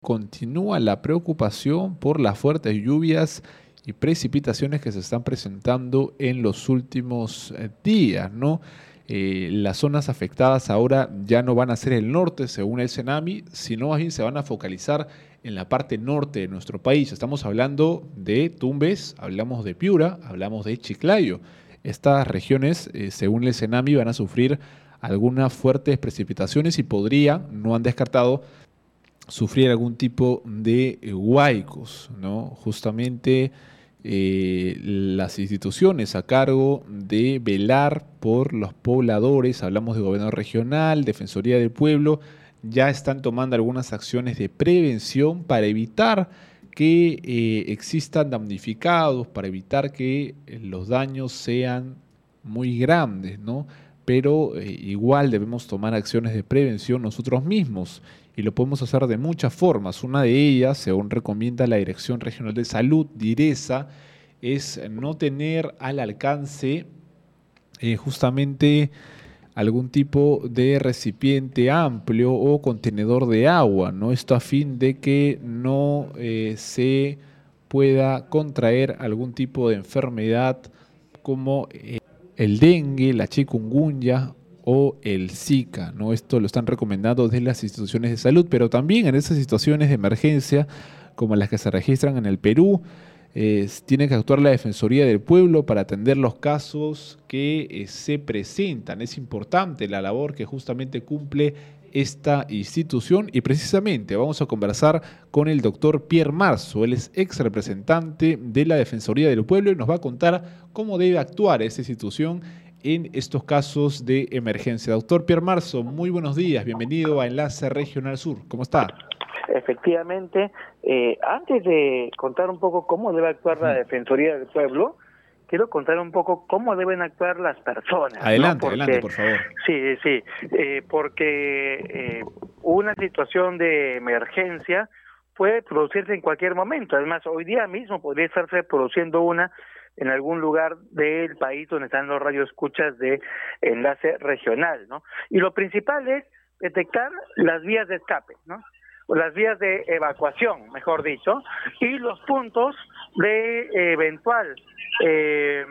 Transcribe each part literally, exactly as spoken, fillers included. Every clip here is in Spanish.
Continúa la preocupación por las fuertes lluvias y precipitaciones que se están presentando en los últimos eh, días, ¿no? Eh, las zonas afectadas ahora ya no van a ser el norte, según el CENAMI, sino más bien se van a focalizar en la parte norte de nuestro país. Estamos hablando de Tumbes, hablamos de Piura, hablamos de Chiclayo. Estas regiones, eh, según el CENAMI, van a sufrir algunas fuertes precipitaciones y podría, no han descartado, sufrir algún tipo de eh, huaicos, ¿no? Justamente eh, las instituciones a cargo de velar por los pobladores, hablamos de gobierno regional, Defensoría del Pueblo, ya están tomando algunas acciones de prevención para evitar que eh, existan damnificados, para evitar que eh, los daños sean muy grandes, ¿no? Pero eh, igual debemos tomar acciones de prevención nosotros mismos y lo podemos hacer de muchas formas. Una de ellas, según recomienda la Dirección Regional de Salud, DIRESA, es no tener al alcance eh, justamente algún tipo de recipiente amplio o contenedor de agua, ¿no? Esto a fin de que no eh, se pueda contraer algún tipo de enfermedad como eh, el dengue, la chikungunya o el Zika, ¿no? Esto lo están recomendando desde las instituciones de salud, pero también en esas situaciones de emergencia como las que se registran en el Perú, eh, tiene que actuar la Defensoría del Pueblo para atender los casos que eh, se presentan. Es importante la labor que justamente cumple esta institución y precisamente vamos a conversar con el doctor Pierre Marzo. Él es ex representante de la Defensoría del Pueblo y nos va a contar cómo debe actuar esta institución en estos casos de emergencia. Doctor Pierre Marzo, muy buenos días, bienvenido a Enlace Regional Sur. ¿Cómo está? Efectivamente, eh, antes de contar un poco cómo debe actuar la Defensoría del Pueblo, quiero contar un poco cómo deben actuar las personas. Adelante, ¿no? Porque, adelante, por favor. Sí, sí, eh, porque eh, una situación de emergencia puede producirse en cualquier momento. Además, hoy día mismo podría estarse produciendo una en algún lugar del país donde están los radioescuchas de Enlace Regional, ¿no? Y lo principal es detectar las vías de escape, ¿no? Las vías de evacuación, mejor dicho, y los puntos de eh, eventual eh,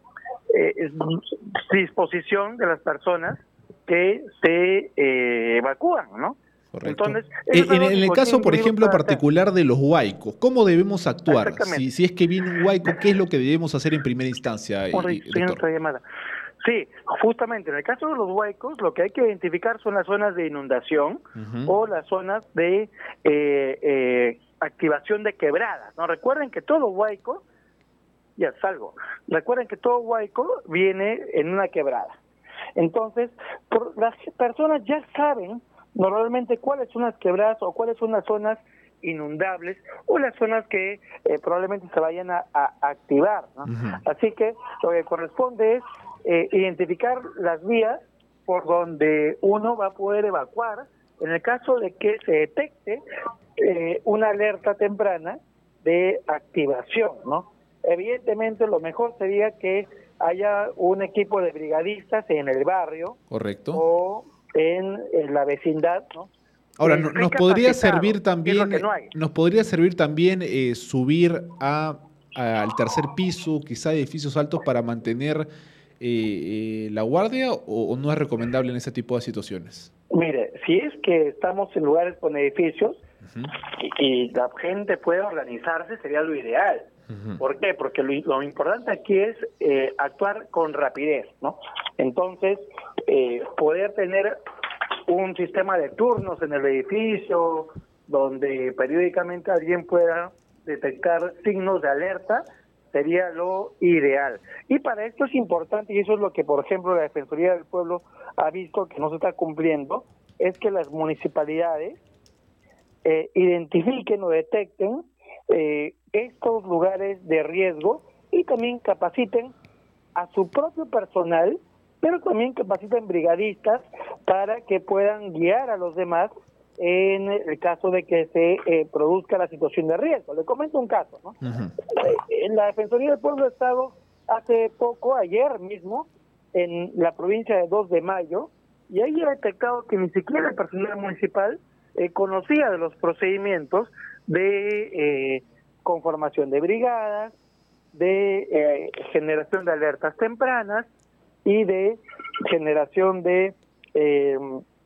eh, disposición de las personas que se eh, evacúan, ¿no? Correcto. Entonces, en, en el caso, por ejemplo, particular de los huaicos, ¿cómo debemos actuar? Si, si es que viene un huaico, ¿qué es lo que debemos hacer en primera instancia, y, y, doctor? Llamada. Sí, justamente en el caso de los huaicos, lo que hay que identificar son las zonas de inundación uh-huh. o las zonas de eh, eh, activación de quebradas, ¿no? Recuerden que todo huaico, ya salgo, recuerden que todo huaico viene en una quebrada. Entonces, por, las personas ya saben normalmente cuáles son las quebradas o cuáles son las zonas inundables o las zonas que eh, probablemente se vayan a, a, a activar, ¿no? Uh-huh. Así que lo que corresponde es eh, identificar las vías por donde uno va a poder evacuar en el caso de que se detecte eh, una alerta temprana de activación, ¿no? Evidentemente lo mejor sería que haya un equipo de brigadistas en el barrio. Correcto. O en, en la vecindad, ¿no? Ahora, no, nos podría servir también, no nos podría servir también eh, subir a, a, al tercer piso, quizá edificios altos para mantener eh, eh, la guardia, o, o no es recomendable en ese tipo de situaciones. Mire, si es que estamos en lugares con edificios uh-huh. y, y la gente puede organizarse, sería lo ideal. Uh-huh. ¿Por qué? Porque lo, lo importante aquí es eh, actuar con rapidez, ¿no? Entonces, eh, poder tener un sistema de turnos en el edificio donde periódicamente alguien pueda detectar signos de alerta sería lo ideal. Y para esto es importante, y eso es lo que, por ejemplo, la Defensoría del Pueblo ha visto que no se está cumpliendo, es que las municipalidades eh, identifiquen o detecten eh, estos lugares de riesgo y también capaciten a su propio personal, pero también capaciten brigadistas para que puedan guiar a los demás en el caso de que se eh, produzca la situación de riesgo. Le comento un caso, ¿no? Uh-huh. Eh, la Defensoría del Pueblo ha estado hace poco, ayer mismo, en la provincia de dos de mayo, y ahí ha detectado que ni siquiera el personal municipal eh, conocía de los procedimientos de eh, conformación de brigadas, de eh, generación de alertas tempranas y de generación de eh,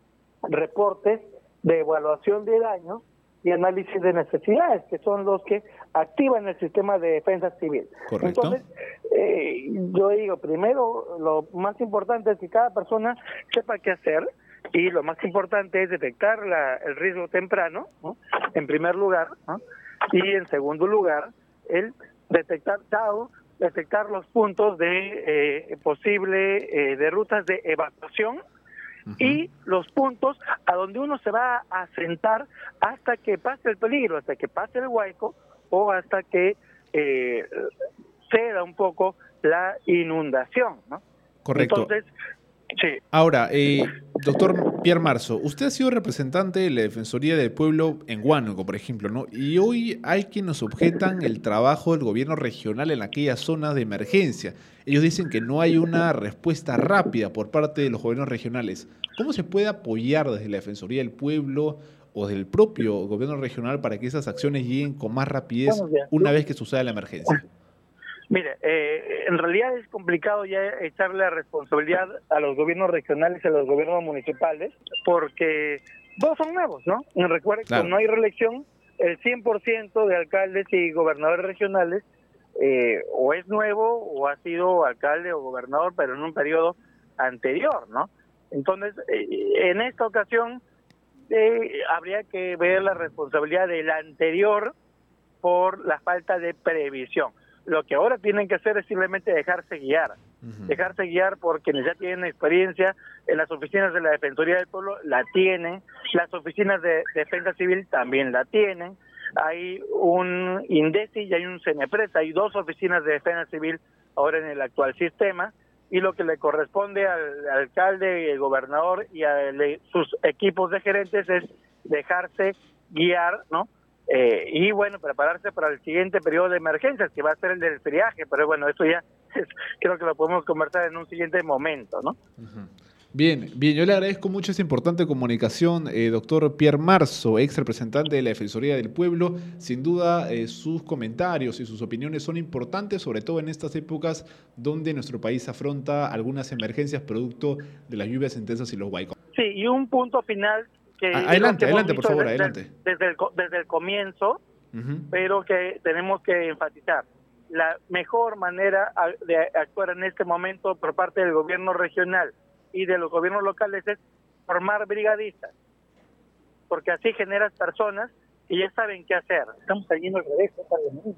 reportes de evaluación de daños y análisis de necesidades, que son los que activan el sistema de defensa civil. Correcto. Entonces, eh, yo digo, primero, lo más importante es que cada persona sepa qué hacer, y lo más importante es detectar la, el riesgo temprano, ¿no?, en primer lugar, ¿no?, y en segundo lugar, el detectar, chao, detectar los puntos de eh, posible eh, de rutas de evacuación, uh-huh, y los puntos a donde uno se va a asentar hasta que pase el peligro, hasta que pase el huaico o hasta que eh, ceda un poco la inundación, ¿no? Correcto. Entonces, sí. Ahora, eh, doctor Pierre Marzo, usted ha sido representante de la Defensoría del Pueblo en Huánuco, por ejemplo, ¿no? Y hoy hay quienes objetan el trabajo del gobierno regional en aquellas zonas de emergencia. Ellos dicen que no hay una respuesta rápida por parte de los gobiernos regionales. ¿Cómo se puede apoyar desde la Defensoría del Pueblo o del propio gobierno regional para que esas acciones lleguen con más rapidez una vez que suceda la emergencia? Mire, eh, en realidad es complicado ya echarle la responsabilidad a los gobiernos regionales y a los gobiernos municipales, porque todos son nuevos, ¿no? Recuerden, claro, que no hay reelección, el cien por ciento de alcaldes y gobernadores regionales eh, o es nuevo o ha sido alcalde o gobernador, pero en un periodo anterior, ¿no? Entonces, eh, en esta ocasión eh, habría que ver la responsabilidad del anterior por la falta de previsión. Lo que ahora tienen que hacer es simplemente dejarse guiar, uh-huh, dejarse guiar por quienes ya tienen experiencia en las oficinas de la Defensoría del Pueblo, la tienen, las oficinas de Defensa Civil también la tienen, hay un INDECI y hay un CENEPRES, hay dos oficinas de Defensa Civil ahora en el actual sistema, y lo que le corresponde al, al alcalde y el gobernador y a le, sus equipos de gerentes es dejarse guiar, ¿no? Eh, y bueno, prepararse para el siguiente periodo de emergencias, que va a ser el del friaje, pero bueno, esto ya es, creo que lo podemos conversar en un siguiente momento, ¿no? Uh-huh. Bien, bien, yo le agradezco mucho esa importante comunicación, eh, doctor Pierre Marzo, ex representante de la Defensoría del Pueblo. Sin duda, eh, sus comentarios y sus opiniones son importantes, sobre todo en estas épocas donde nuestro país afronta algunas emergencias producto de las lluvias intensas y los huaicos. Sí, y un punto final que adelante, adelante, por favor, desde, adelante. Desde el, desde el comienzo, uh-huh, pero que tenemos que enfatizar. La mejor manera de actuar en este momento por parte del gobierno regional y de los gobiernos locales es formar brigadistas, porque así generas personas que ya saben qué hacer. Estamos saliendo al revés, uh-huh.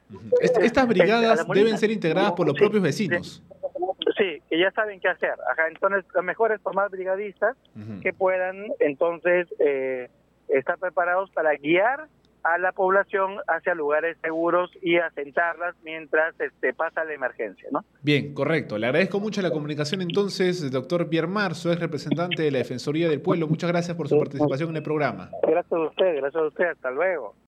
Est Estas brigadas deben ser integradas por los sí, propios vecinos. Sí, que ya saben qué hacer. Ajá, entonces, lo mejor es formar brigadistas, uh-huh, que puedan entonces eh, estar preparados para guiar a la población hacia lugares seguros y asentarlas mientras este, pasa la emergencia, ¿no? Bien, correcto. Le agradezco mucho la comunicación entonces, doctor Pierre Marzo, es representante de la Defensoría del Pueblo. Muchas gracias por su participación en el programa. Gracias a usted, gracias a usted. Hasta luego.